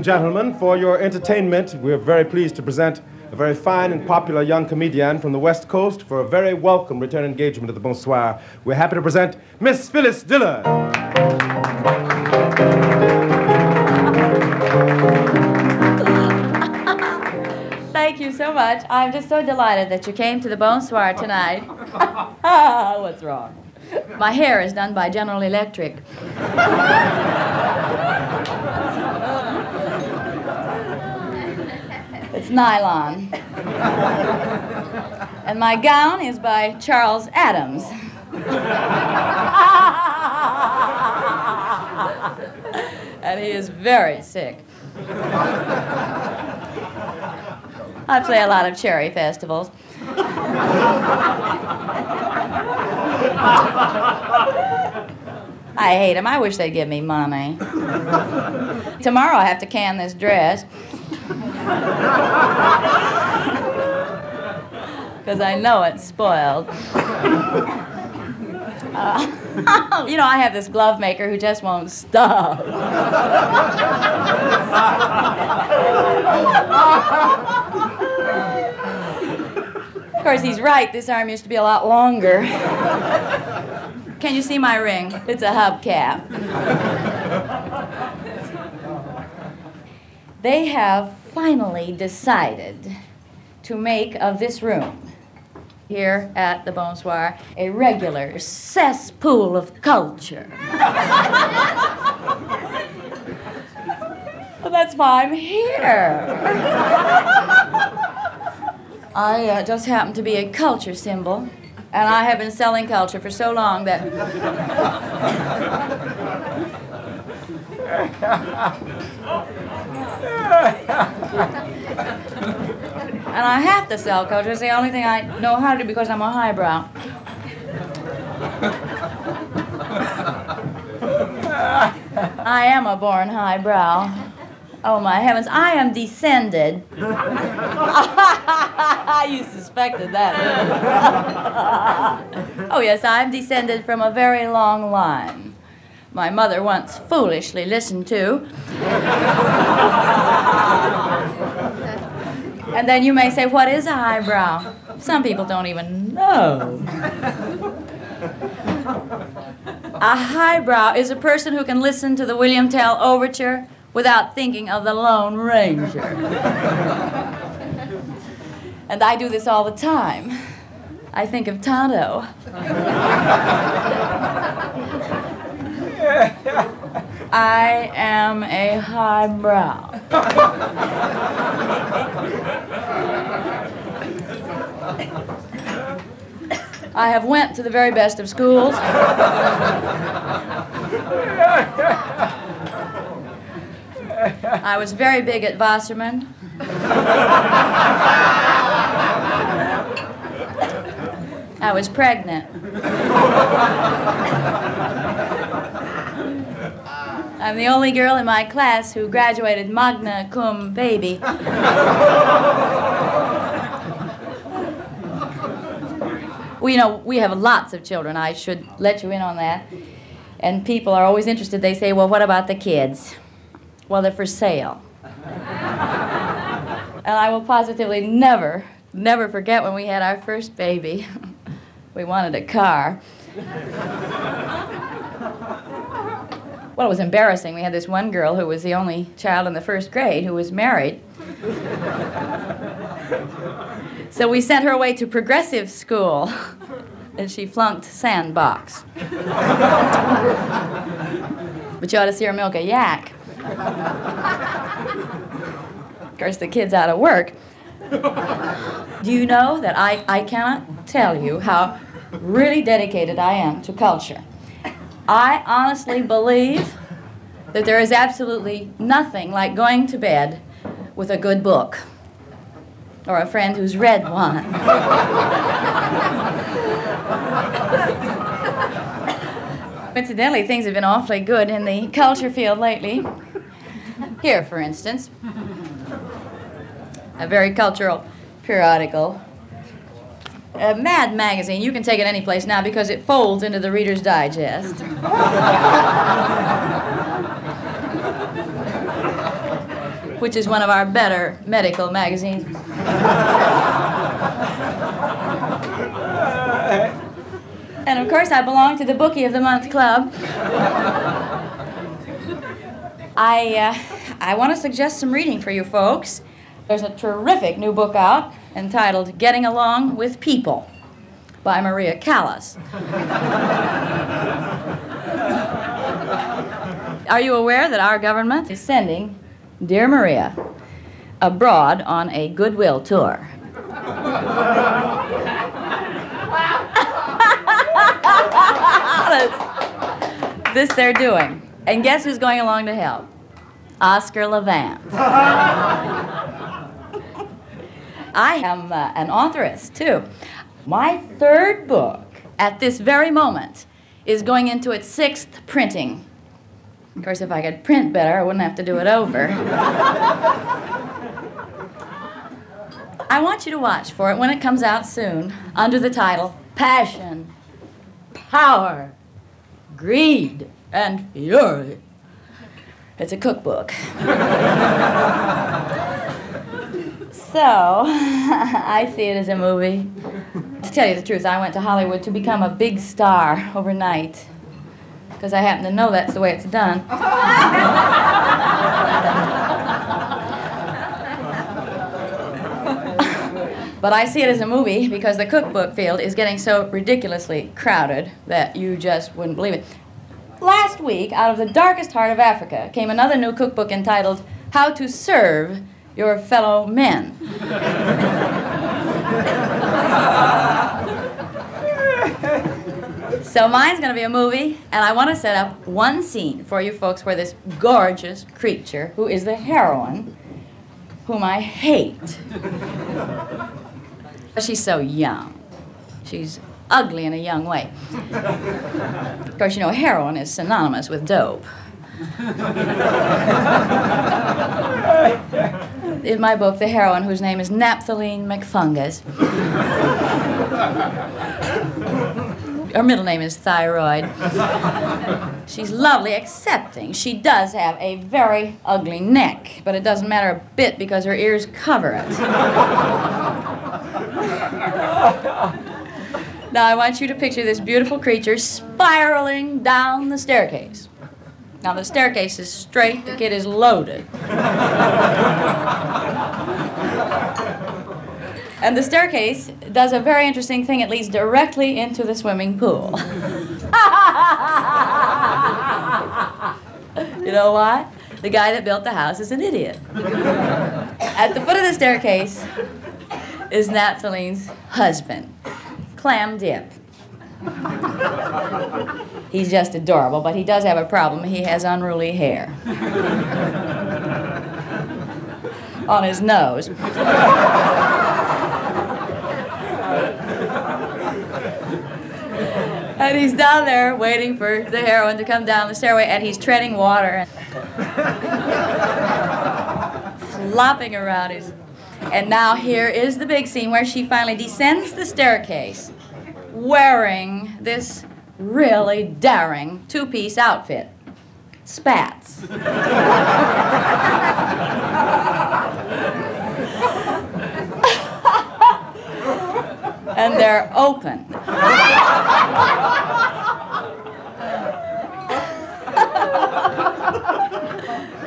and gentlemen, for your entertainment, we're very pleased to present a very fine and popular young comedian from the West Coast for a very welcome return engagement at the Bonsoir. We're happy to present Miss Phyllis Diller. Thank you so much. I'm just so delighted that you came to the Bonsoir tonight. What's wrong? My hair is done by General Electric. It's nylon. And my gown is by Charles Adams. And he is very sick. I play a lot of cherry festivals. I hate them. I wish they'd give me money. Tomorrow I have to can this dress. Because I know it's spoiled. You know, I have this glove maker who just won't stop. Of course, he's right. This arm used to be a lot longer. Can you see my ring? It's a hubcap. They have finally decided to make of this room here at the Bonsoir a regular cesspool of culture. Well, that's why I'm here. I just happen to be a culture symbol, and I have been selling culture for so long that... And I have to sell culture. It's the only thing I know how to do because I'm a highbrow. I am a born highbrow. Oh, my heavens, I am descended. You suspected that, didn't you? Oh, yes, I'm descended from a very long line. My mother once foolishly listened to. And then you may say, what is a highbrow? Some people don't even know. A highbrow is a person who can listen to the William Tell Overture without thinking of the Lone Ranger. And I do this all the time. I think of Tonto. I am a highbrow. I have went to the very best of schools. I was very big at Wasserman. I was pregnant. I'm the only girl in my class who graduated magna cum baby. Well, you know, we have lots of children. I should let you in on that. And people are always interested. They say, well, what about the kids? Well, they're for sale. And I will positively never forget when we had our first baby. We wanted a car. Well, it was embarrassing. We had this one girl who was the only child in the first grade who was married. So we sent her away to progressive school, and she flunked Sandbox. But you ought to see her milk a yak. Of course, the kid's out of work. Do you know that I cannot tell you how really dedicated I am to culture? I honestly believe that there is absolutely nothing like going to bed with a good book or a friend who's read one. Incidentally, things have been awfully good in the culture field lately. Here, for instance, a very cultural periodical. Mad Magazine, you can take it any place now because it folds into the Reader's Digest. which is one of our better medical magazines. And of course, I belong to the Bookie of the Month Club. I want to suggest some reading for you folks. There's a terrific new book out entitled Getting Along with People by Maria Callas. Are you aware that our government is sending dear Maria abroad on a goodwill tour? This they're doing. And guess who's going along to help? Oscar Levant. I am an authoress, too. My third book, at this very moment, is going into its 6th printing. Of course, if I could print better, I wouldn't have to do it over. I want you to watch for it when it comes out soon, under the title Passion, Power, Greed, and Fury. It's a cookbook. So, I see it as a movie. To tell you the truth, I went to Hollywood to become a big star overnight, because I happen to know that's the way it's done. But I see it as a movie because the cookbook field is getting so ridiculously crowded that you just wouldn't believe it. Last week, out of the darkest heart of Africa, came another new cookbook entitled How to Serve Your Fellow Men. So mine's going to be a movie, and I want to set up one scene for you folks where this gorgeous creature, who is the heroine, whom I hate. She's so young. She's ugly in a young way. Of course, you know, heroin is synonymous with dope. In my book, the heroine, whose name is Naphthaline McFungus. Her middle name is Thyroid. She's lovely, excepting she does have a very ugly neck, but it doesn't matter a bit because her ears cover it. Now, I want you to picture this beautiful creature spiraling down the staircase. Now, the staircase is straight, the kid is loaded. And the staircase does a very interesting thing. It leads directly into the swimming pool. You know why? The guy that built the house is an idiot. At the foot of the staircase is Naphtaline's husband, Clam Dip. He's just adorable, but he does have a problem. He has unruly hair on his nose. And he's down there waiting for the heroine to come down the stairway, and he's treading water and flopping around. And now here is the big scene where she finally descends the staircase wearing this really daring two-piece outfit. Spats. And they're open.